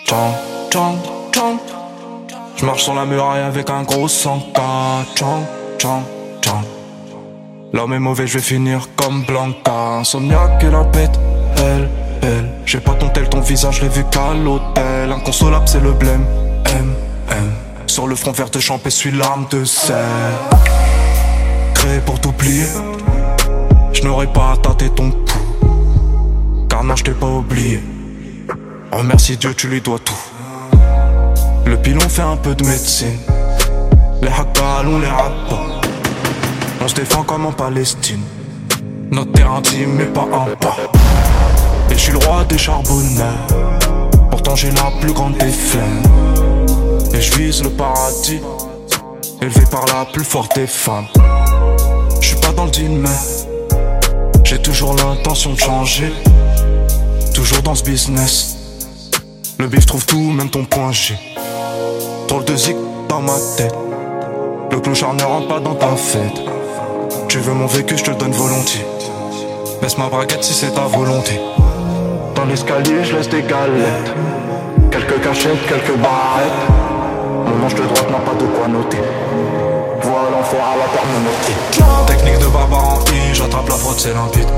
Tchang, tchang, tchang. Je marche sur la muraille avec un gros 100K. Tchang, tchang, tchang. L'homme est mauvais, je vais finir comme Blanca. Insomniaque et la bête, elle. J'ai pas ton tel, ton visage, je l'ai vu qu'à l'hôtel. Inconsolable, c'est le blême. Sur le front vert de champé, suis l'arme de sel. Créé pour t'oublier, je n'aurais pas à tâter ton pouls. Car non, je t'ai pas oublié. Remercie Dieu, tu lui dois tout. Le pilon fait un peu de médecine. Les hackals, on les rate pas. On se défend comme en Palestine. Notre terre intime, mais pas un pas. Et je suis le roi des charbonneurs. Pourtant j'ai la plus grande des flemmes. Et je vise le paradis, élevé par la plus forte des femmes. Je suis pas dans le deal mais j'ai toujours l'intention de changer. Toujours dans ce business. Le bif trouve tout, même ton point G. Drôle de zik dans ma tête. Le clochard ne rentre pas dans ta fête. Tu veux mon vécu, je te le donne volontiers. Baisse ma braguette si c'est ta volonté. Dans l'escalier, je laisse des galettes. Quelques cachettes, quelques barrettes. Mon manche de droite n'a pas de quoi noter. Vois l'enfer à la terre. Technique de barbare en I, j'attrape la fraude, c'est limpide.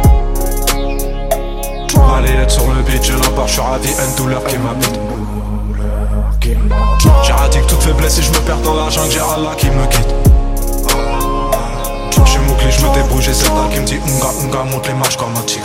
Balayette sur le beat, je la barre, je suis ravi, une douleur qui m'habite. J'éradique toute faiblesse et je me perds dans la jungle, j'ai Allah qui me guide. J'suis mouclé, je me débrouille, j'ai cette dalle qui me dit Unga, monte les marches comme un tigre.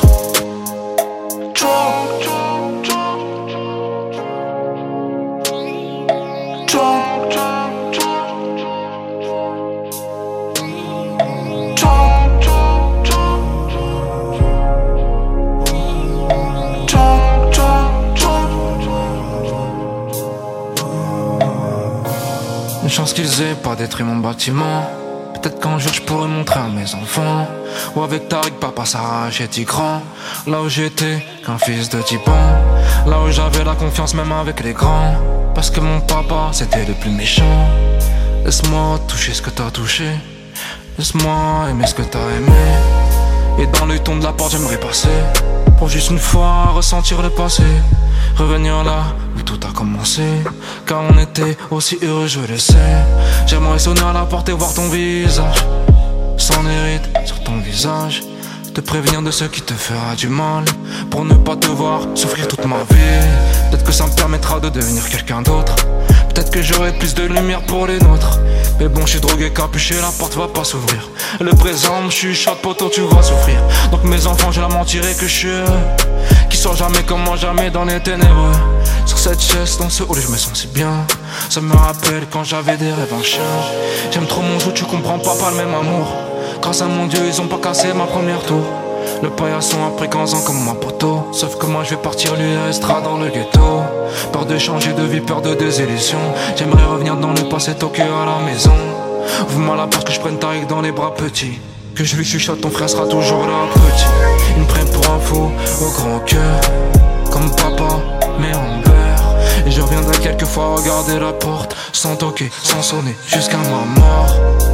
Une chance qu'ils aient pas détruit mon bâtiment. Peut-être qu'un jour je pourrais montrer à mes enfants. Ou avec Tariq, papa s'arrache et Tigran. Là où j'étais qu'un fils de 10 ans. Là où j'avais la confiance même avec les grands. Parce que mon papa c'était le plus méchant. Laisse-moi toucher ce que t'as touché. Laisse-moi aimer ce que t'as aimé. Et dans l'œil ton de la porte j'aimerais passer. Pour juste une fois ressentir le passé. Revenir là où tout a commencé. Car on était aussi heureux, je le sais. J'aimerais sonner à la porte et voir ton visage. Sans hérite sur ton visage. Te prévenir de ce qui te fera du mal. Pour ne pas te voir souffrir toute ma vie. Peut-être que ça me permettra de devenir quelqu'un d'autre. Peut-être que j'aurai plus de lumière pour les nôtres. Mais bon, je suis drogué, capuché, la porte va pas s'ouvrir. Le présent me chuchote, poteau, tu vas souffrir. Donc mes enfants, je la mentirai que je suis heureux. Qui sort jamais comme moi, jamais dans les ténébreux. Sur cette chaise, dans ce hall, je me sens si bien. Ça me rappelle quand j'avais des rêves en chien. J'aime trop mon jeu, tu comprends pas le même amour. Grâce à mon Dieu, ils ont pas cassé ma première tour. Le paillasson a pris 15 ans comme mon poteau. Sauf que moi je vais partir, lui il restera dans le ghetto. Peur de changer de vie, peur de désillusion. J'aimerais revenir dans le passé, Tokyo à la maison. Ouvre-moi la porte que je prenne Tariq dans les bras petits. Que je lui chuchote, ton frère sera toujours là petit. Ils me prennent pour un fou au grand cœur. Comme papa, mais en beurre. Et je reviendrai quelquefois regarder la porte. Sans toquer, sans sonner, jusqu'à ma mort.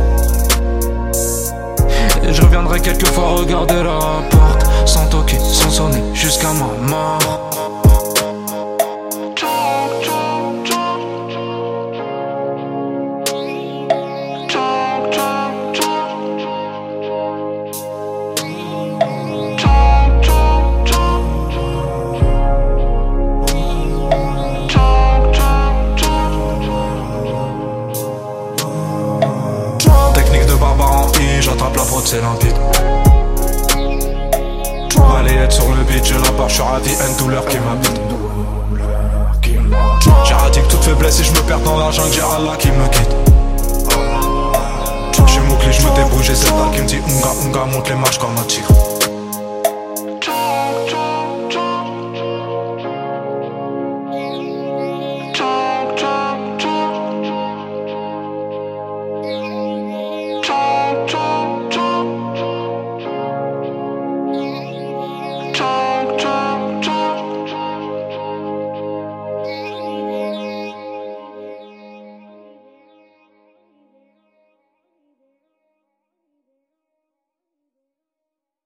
Et je reviendrai quelquefois regarder la porte. Sans toquer, sans sonner, jusqu'à ma mort. J'attrape la fraude, c'est limpide. Balayette sur le beat, je la barre, je suis ravi, une douleur qui m'habite. J'éradique toute faiblesse et je me perds dans la jungle, j'ai Allah qui me guide. J'suis mouclé, je me débrouille, j'ai cette dalle qui me dit Unga, monte les marches comme un tigre.